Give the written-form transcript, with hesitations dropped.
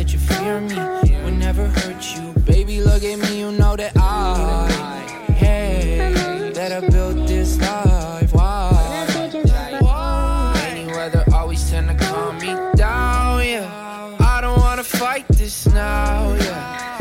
that you fear me. Would never hurt you. Baby, look at me, you know that that I built this life. Why? Any weather always tend to calm me down, yeah. I don't wanna fight this now, yeah.